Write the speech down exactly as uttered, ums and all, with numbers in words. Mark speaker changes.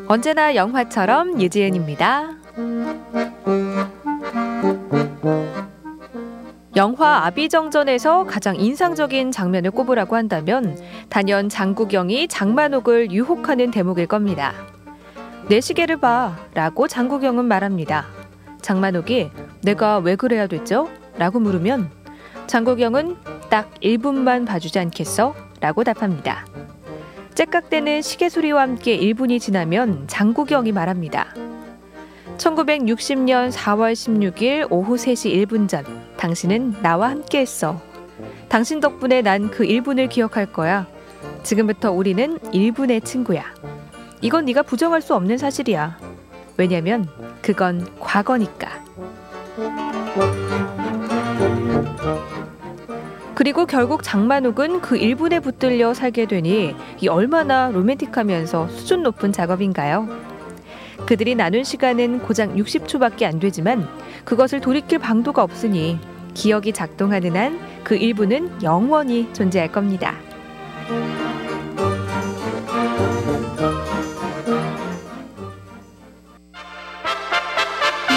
Speaker 1: 언제나 영화처럼 유지은입니다. 영화 아비정전에서 가장 인상적인 장면을 꼽으라고 한다면 단연 장국영이 장만옥을 유혹하는 대목일 겁니다. 내 시계를 봐 라고 장국영은 말합니다. 장만옥이 내가 왜 그래야 됐죠? 라고 물으면 장국영은 딱 일 분만 봐주지 않겠어? 라고 답합니다. 째깍대는 시계 소리와 함께 일 분이 지나면 장국영이 말합니다. 천구백육십 년 사월 십육일 오후 세 시 일 분 전 당신은 나와 함께 했어. 당신 덕분에 난 그 일 분을 기억할 거야. 지금부터 우리는 일 분의 친구야. 이건 네가 부정할 수 없는 사실이야. 왜냐면 그건 과거니까. 그리고 결국 장만옥은 그 일 분에 붙들려 살게 되니 이 얼마나 로맨틱하면서 수준 높은 작업인가요? 그들이 나눈 시간은 고작 육십 초밖에 안 되지만 그것을 돌이킬 방도가 없으니 기억이 작동하는 한 그 일 분은 영원히 존재할 겁니다.